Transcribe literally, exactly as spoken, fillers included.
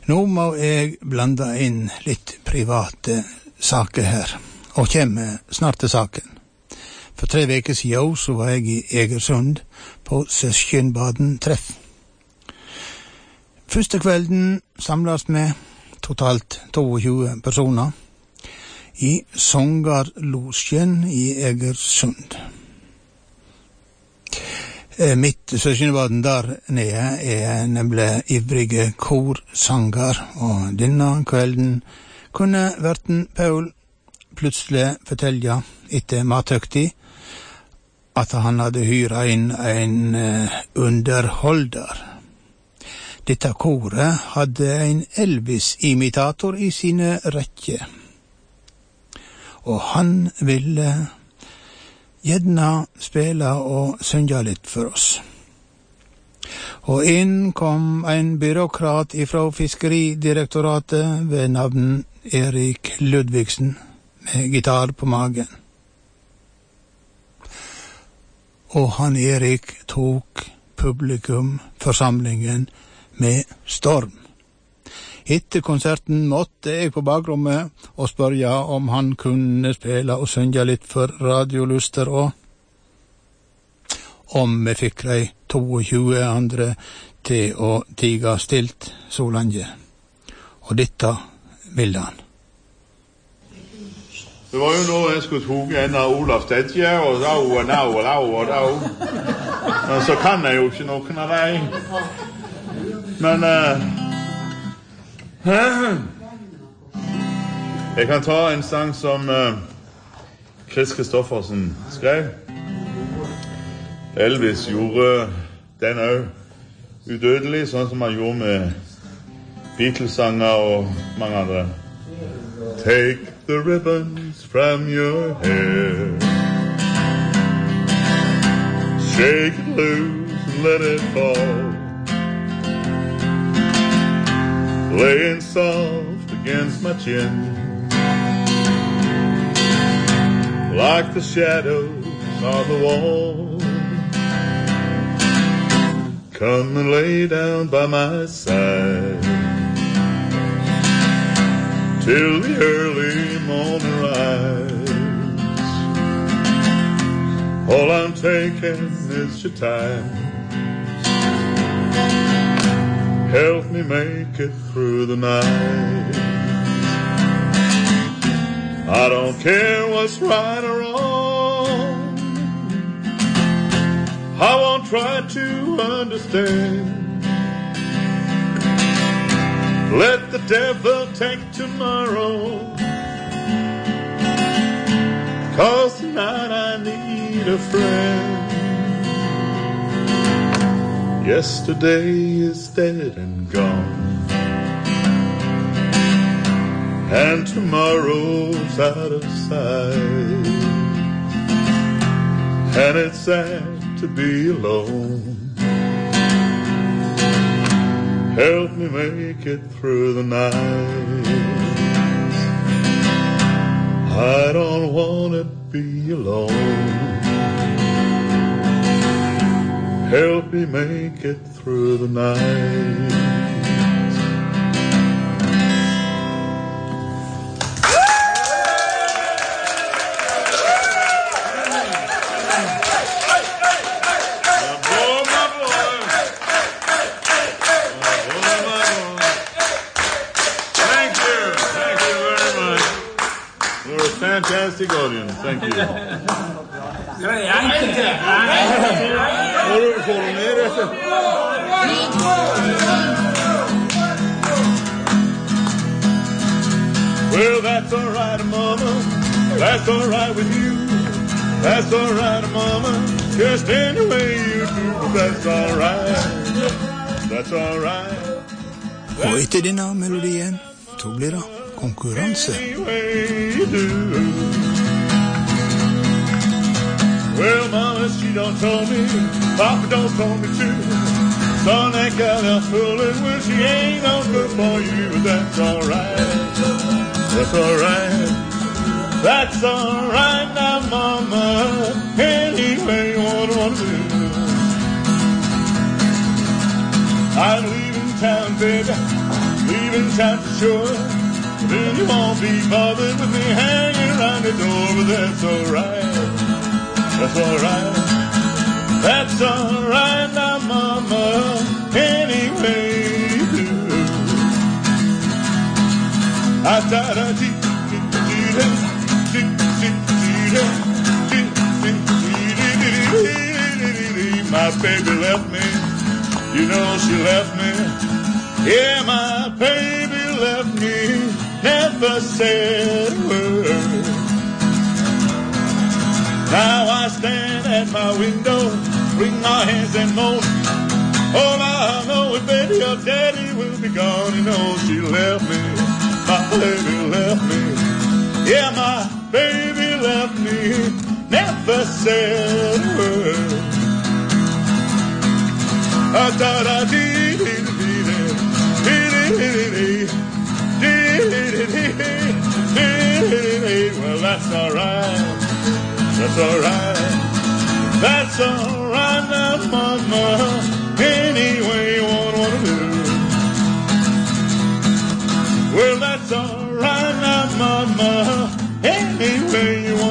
Nå må jeg blande inn litt private saker her, og kommer snart til saken. For tre veker siden så var jeg i Egersund på søskenbaden treff. Første kvelden samles vi totalt tjueto personer i Songarlosjen i Egersund. Mitt søskenbaden der nede er nemlig ivrige korsanger, og denne kvelden kunne verten Paul plutselig fortelle etter mathøgtid at han hadde hyret inn en underholder. Dette koret hadde en Elvis-imitator i sine rekker, og han ville gjerne spille og synge litt for oss. Og inn kom en byråkrat ifra Fiskeridirektoratet ved navn Erik Ludvigsen med gitar på magen. Og han Erik tok publikum, forsamlingen, med storm. Etter konserten måtte jeg på bakrommet og spørre om han kunne spille og synge litt for radioluster, og om vi fikk de tjueto andre til å tiga stilt så lenge. Og dette ville han. Det var jo nå jeg skulle toge en av Olaf Stedje, og da og da og da og da. Men så kan jeg jo ikke noen av deg. Men uh, jeg kan ta en sang som uh, Chris Kristoffersen skrev. Elvis gjorde den også udødelig, sånn som han gjorde med Beatles-sanger og mange andre. Take the ribbons from your hair, shake it loose and let it fall, laying soft against my chin, like the shadows on the wall. Come and lay down by my side till the early morning rise. All I'm taking is your time. Help me make it through the night. I don't care what's right or wrong. I won't try to understand. Let the devil take tomorrow, 'cause tonight I need a friend. Yesterday is dead and gone, and tomorrow's out of sight, and it's sad to be alone. Help me make it through the night. I don't want to be alone. Help me make it through the night. Fantastic audience, thank you. Well, that's all right, Mama. That's all right with you. That's all right, Mama. Just any way you do. That's all right. That's all right. Og etter denne melodien, så blir det konkurranse. Well, Mama, she don't told me, Papa don't told me too. Son, that gal out fooling when she ain't no good for you. But that's all right. That's all right. That's all right now, Mama. Anyway you want to want to do. I'm leaving town, baby. leaving town for sure. Then you won't be bothered with me hanging around the door, but that's alright. That's alright. That's alright now, Mama, anyway you do. I da da dee dee dee dee dee dee dee. My baby left me, you know she left me. Yeah, my baby left me, never said a word. Now I stand at my window, wring my hands and moan. All I know is, baby, your daddy will be gone. You know she left me, my baby left me. Yeah, my baby left me, never said a word. Ah, da da dee dee dee dee dee dee dee dee dee. Well, that's alright. That's alright. That's alright now, Mama. Any way you want, want to do. Well, that's alright now, Mama. Any way you want.